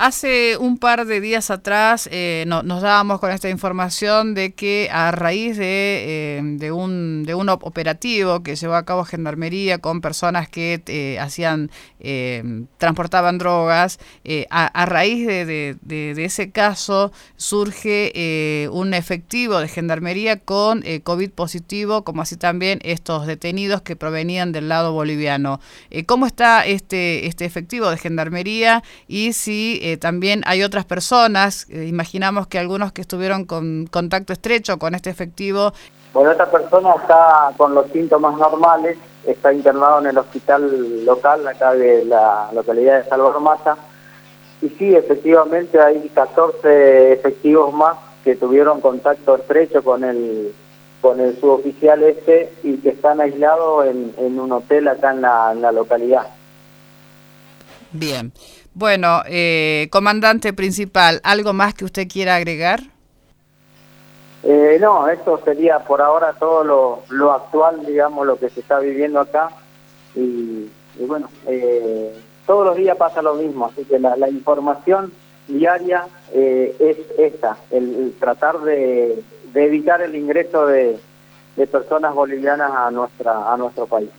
Hace un par de días atrás nos dábamos con esta información de que a raíz de un operativo que llevó a cabo Gendarmería con personas que transportaban drogas, a raíz de ese caso surge un efectivo de Gendarmería con COVID positivo, como así también estos detenidos que provenían del lado boliviano. ¿Cómo está este efectivo de Gendarmería y si también hay otras personas, imaginamos que algunos que estuvieron con contacto estrecho con este efectivo? Bueno, esta persona está con los síntomas normales, está internado en el hospital local acá de la localidad de Salvador Mata, y sí, efectivamente hay 14 efectivos más que tuvieron contacto estrecho con el suboficial y que están aislados en un hotel acá en la localidad. Bien. Bueno, comandante principal, ¿algo más que usted quiera agregar? No, esto sería por ahora todo lo actual, digamos, lo que se está viviendo acá. Y bueno, todos los días pasa lo mismo, así que la información diaria es esta, el tratar de evitar el ingreso de personas bolivianas a nuestro país.